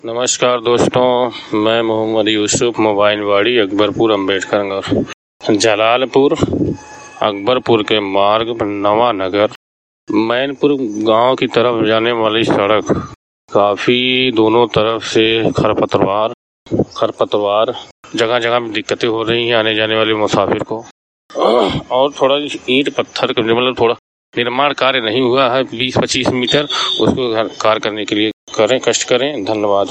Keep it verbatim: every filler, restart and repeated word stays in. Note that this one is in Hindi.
नमस्कार दोस्तों, मैं मोहम्मद यूसुफ मोबाइलवाड़ी अकबरपुर अम्बेडकर नगर जलालपुर अकबरपुर के मार्ग नवा नगर मैनपुर गांव की तरफ जाने वाली सड़क काफ़ी दोनों तरफ से खरपतवार खरपतवार जगह जगह में दिक्कतें हो रही हैं आने जाने वाले मुसाफिर को। और थोड़ा ईंट पत्थर का मतलब थोड़ा निर्माण कार्य नहीं हुआ है बीस पच्चीस मीटर, उसको कार्य करने के लिए करें, कष्ट करें। धन्यवाद।